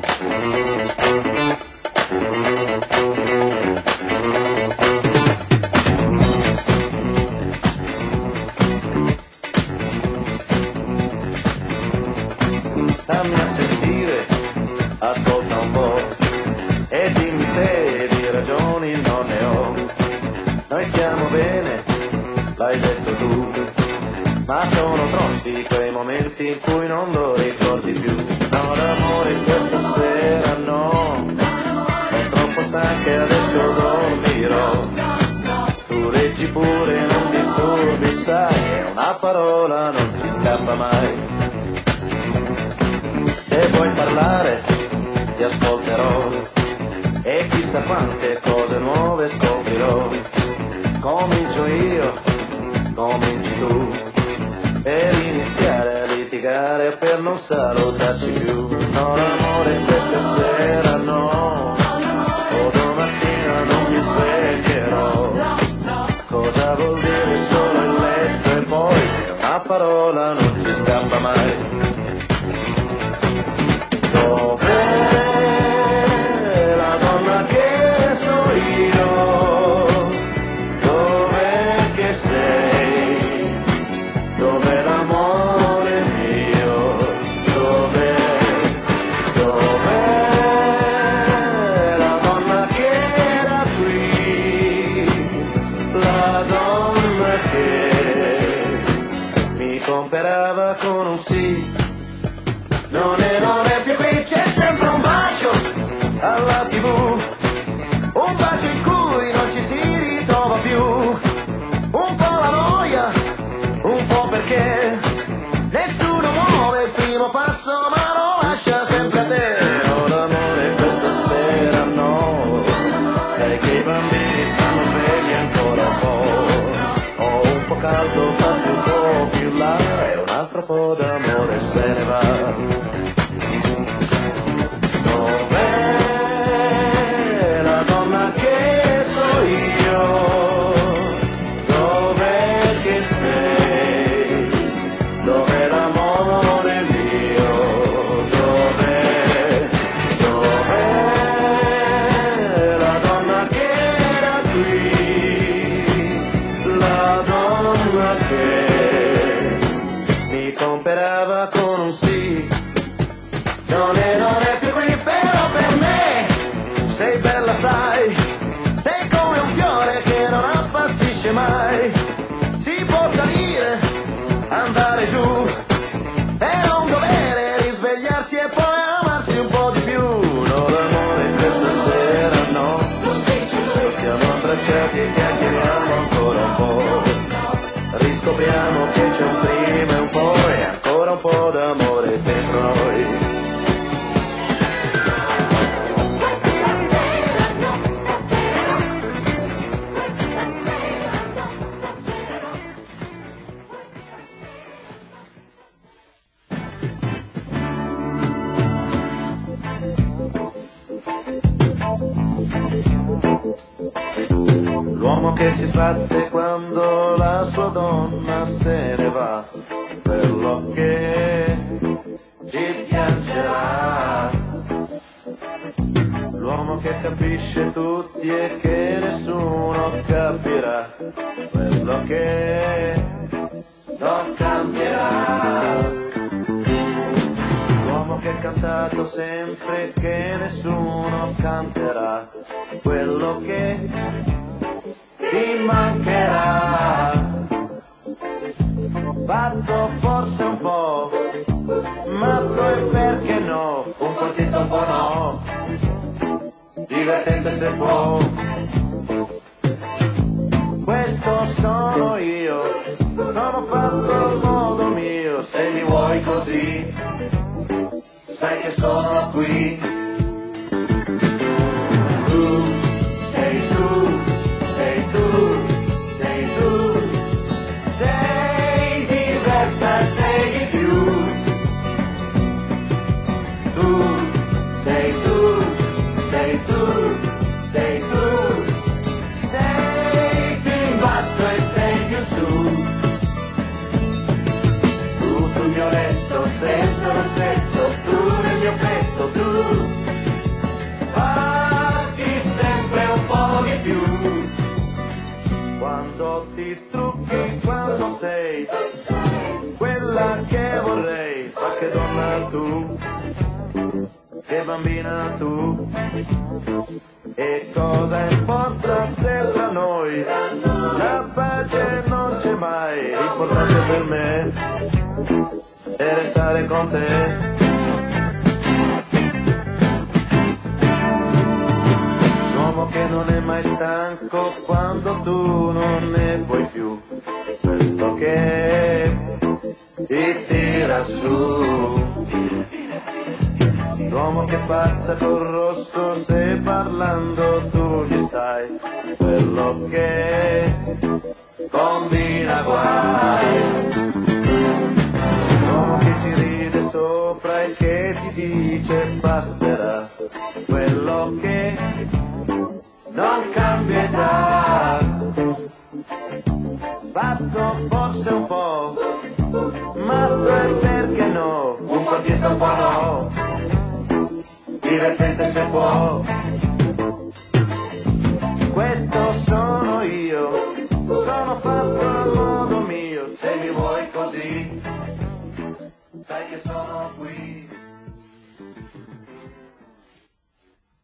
Dammi a sentire, ascolta un po' e dimmi se di ragioni non ne ho. Noi stiamo bene, l'hai detto tu, ma sono troppi quei momenti in cui non lo ricordi più. No, l'amore questa sera no, sono troppo stanca e adesso dormirò. Tu reggi pure, non disturbi, sai, una parola non ti scappa mai. Se vuoi parlare ti ascolterò e chissà quante cose nuove scoprirò. Comincio io, cominci tu, per iniziare a litigare per non salutarci più. No, l'amore questa sera no, o domattina non mi sveglierò. Cosa vuol dire solo il letto e poi una parola non ci scappa mai. Dov'è la donna che so io? Dov'è che sei? Dov'è l'amore mio? Dov'è? Dov'è la donna che era qui? La donna che mi comperava con un sì. Non è più qui, c'è sempre un bacio alla TV, un bacio in cui non ci si ritrova più, un po' la noia, un po' perché nessuno muove il primo passo ma lo lascia sempre a te. Oh, l'amore questa sera no, sai che i bambini stanno svegli ancora un po', ho un po' caldo, fatti un po' più là e un altro po' d'amore se ne va. Comperava con un sì, non è più qui, però per me sei bella, sai, sei come un fiore che non appassisce mai. Si può salire, andare giù, è un dovere risvegliarsi e poi amarsi un po' di più. No, l'amore questa sera no, stiamo abbracciati e chiacchieriamo ancora un po', riscopriamo che c'è un prima e un poi, ancora un po' d'amore dentro noi. L'uomo che si sbatte quando la sua donna se ne va, quello che ci piangerà. L'uomo che capisce tutti e che nessuno capirà, quello che non cambierà. L'uomo che ha cantato sempre che nessuno canterà, quello che ti mancherà. Pazzo forse un po', matto e perché no, un portista un po' no, divertente se può. Questo sono io, sono fatto al modo mio, se mi vuoi così, sai che sono qui. Tu, sei tu, sei tu, sei tu, sei diversa, sei di più. Tu, sei tu, sei tu, sei tu, sei più in basso e sei più su. Tu sul mio letto senza rossetto, tu nel mio petto, tu tu, che bambina tu, e cosa importa se tra noi la pace non c'è mai, l'importante per me è restare con te. L'uomo che non è mai stanco quando tu non ne puoi più, quello che ti tira su. L'uomo che passa col rosso se parlando tu gli stai, quello che combina guai. L'uomo che ci ride sopra e che ti dice passerà, quello che non cambia età. Pazzo forse un po', matto e perché no, un partista un po' no, divertente se può. Questo sono io, sono fatto